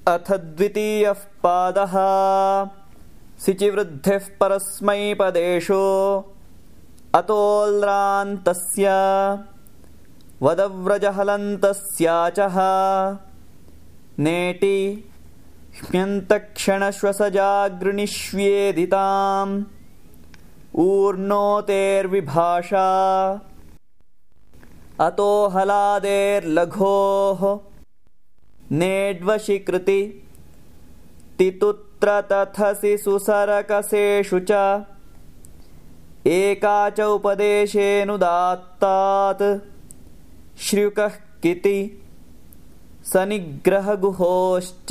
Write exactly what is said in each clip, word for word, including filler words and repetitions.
अथ द्वितीयः पादः। सिचिवृद्धिः परस्मैपदेषु अतोऽल्रान्तस्य वदव्रजहलन्तस्याचः नेटि ह्म्यन्तक्षणश्वसजागृणिष्वेदिताम् ऊर्णोतेर्विभाषा अतो हलादेर्लघोः नेड्वशिकृति तितुत्र तथसि सुसरकसेषु च एका च उपदेशेऽनुदात्तात् श्र्युकः किति सनिग्रहगुहोश्च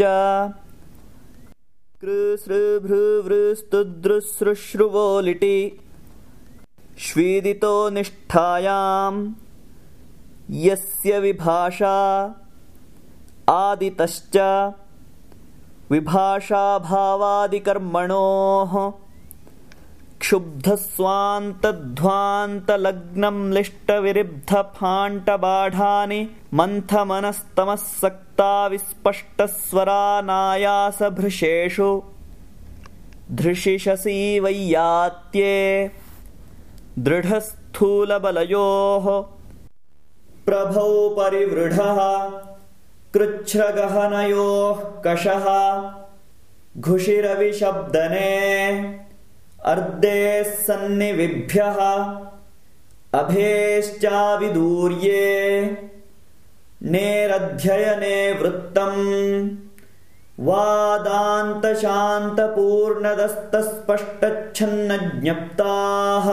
कृसृभृवृस्तुद्रुसृश्रुवो लिटि श्वीदितो निष्ठायाम् यस्य विभाषा आदितश्च विभाषाभावादिकर्मणोः क्षुब्धस्वान्तध्वान्तलग्नं लिष्टविरिब्धफाण्टबाढानि मन्थमनस्तमःसक्ता विस्पष्टस्वरानायासभृशेषु धृषिषसि वैयात्ये दृढस्थूलबलयोः प्रभौ परिवृढः कृच्छ्रगहनयोः कषः घुषिरविशब्दने अर्धेः सन्निविभ्यः अभेश्चाविदूर्ये नेरध्ययने वृत्तम् वादान्तशान्तपूर्णदस्तस्पष्टच्छन्नज्ञप्ताः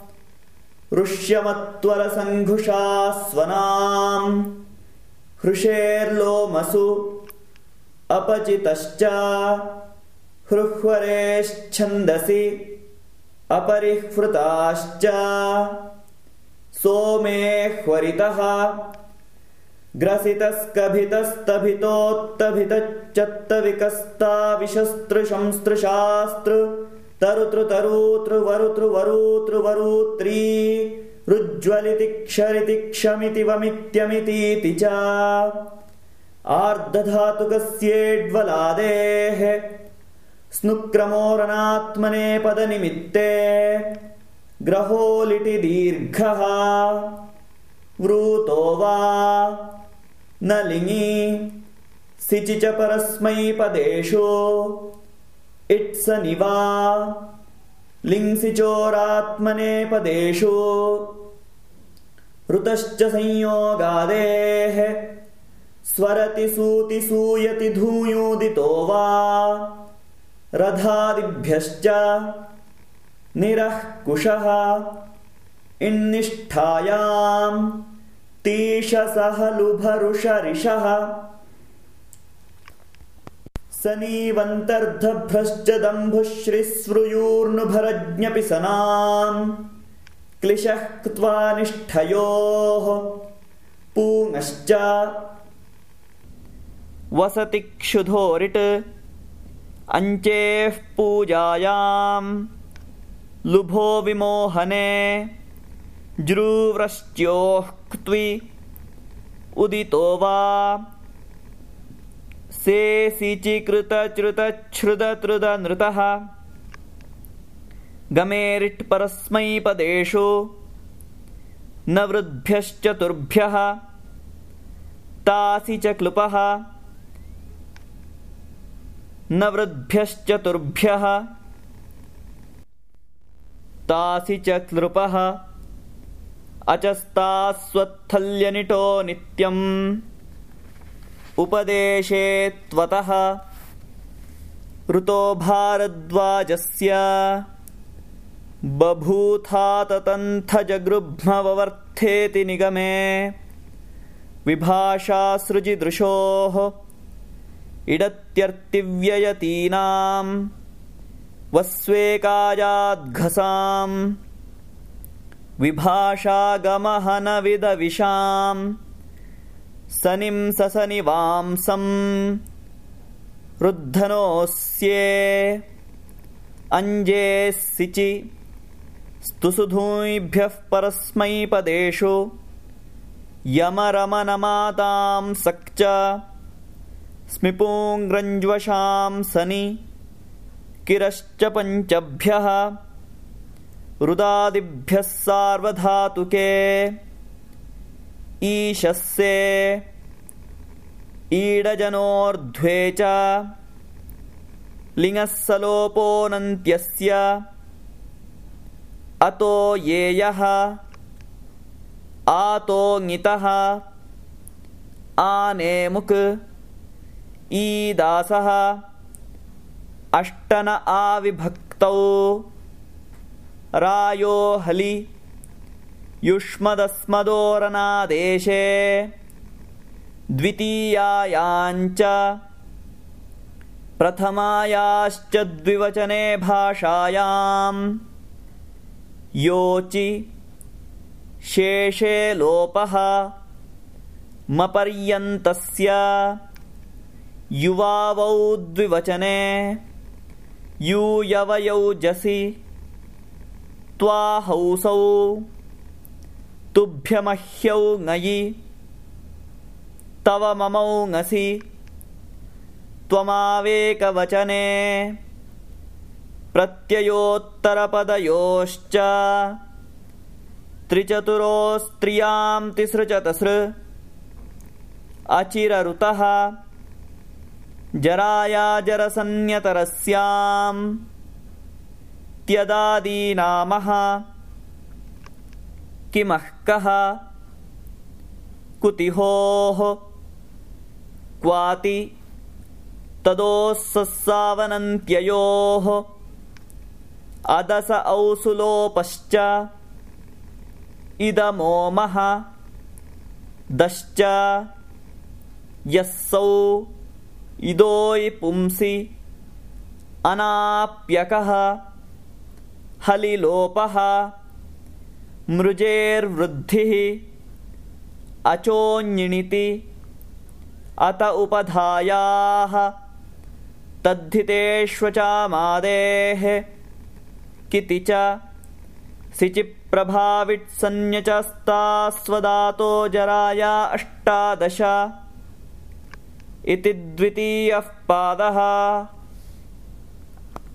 ऋष्यमत्वरसङ्घुषा स्वनाम् हृषेर्लोमसु अपचितश्च हृह्वरेश्छन्दसि अपरिह्वृताश्च सोमेह्वरितः ग्रसितस्कभितस्तभितोत्तभितश्चत्तविकस्ताविशस्त्रशंस्त्रशास्त्र तरुतृतरुतृवरुतृवरुतृवरुत्री रुज्ज्वलिति क्षरिति क्षमिति वमित्यमितीति च आर्धधातुकस्येड्वलादेः स्नुक्रमोरणात्मने पदनिमित्ते ग्रहो लिटि दीर्घः वृतो वा न लिङि सिचि च परस्मैपदेषु इत्सनिवा लिङ्सिचोरात्मनेपदेषु ऋतश्च संयोगादेः स्वरति सूति सूयति धूयोदितो वा रधादिभ्यश्च निरः कुशः इन्निष्ठायाम् तीषसः लुभरुषरिषः सनीवन्तर्धभ्रश्च दम्भुश्रीस्वृयूर्नुभरज्ञपि सनाम् क्लिशः क्त्वा निष्ठयोः पूङश्च वसति क्षुधोरिट् अञ्चेः पूजायाम् लुभो विमोहने जृव्रश्च्योः क्त्वि उदितो वा सेसिचिकृतच्युतच्छ्रुततृदनृतः गमेरिट् परस्मैपदेषु न वृद्भ्यश्चतुर्भ्यः तासि च क्लुपः न वृद्भ्यश्चतुर्भ्यः तासि च क्लृपः अचस्तास्वत्थल्यनिटो नित्यम् उपदेशे त्वतः ऋतो भारद्वाजस्य बभूथाततन्थजगृभ्मववर्थेति निगमे विभाषासृजिदृशोः इडत्यर्तिव्ययतीनाम् वस्वेकायाद्घसाम् विभाषागमहनविदविषाम् सनिं ससनिवांसम् रुद्धनोऽस्ये अञ्जे सिचि स्तुसुधूभ्यः परस्मैपदेषु यमरमनमातां सक्च स्मिपूङ्ग्रञ्ज्वशां सनि किरश्च पञ्चभ्यः रुदादिभ्यः सार्वधातुके ईशस्ये ईडजनोर्ध्वे च लिङः सलोपोऽनन्त्यस्य अतो येयः आतो ङितः आनेमुक् ईदासः अष्टन आविभक्तौ रायो हलि युष्मदस्मदोरनादेशे द्वितीयायाञ्च प्रथमायाश्च द्विवचने भाषायां योचि शेषे लोपः मपर्यन्तस्य युवावौ द्विवचने यूयवयौ जसि त्वाहौसौ तुभ्यमह्यौ ङयि तव ममौ ङसि त्वमावेकवचने प्रत्ययोत्तरपदयोश्च त्रिचतुरोस्त्रियां तिसृचतसृ अचिररुतः जराया जरसन्यतरस्यां त्यदादीनामः किमः कः कुतिहोः क्वाति तदोस्सस्सावनन्त्ययोः अदस औसुलोपश्च इदमोमः दश्च यस्सौ इदोयि पुंसि अनाप्यकः हलिलोपः मृजेर्वृद्धिः अचोञ्णिति अत उपधायाः तद्धितेष्वचामादेः किति च सिचिप्रभाविट्संज्ञचस्तास्वदातो जराया अष्टादश इति द्वितीयः पादः।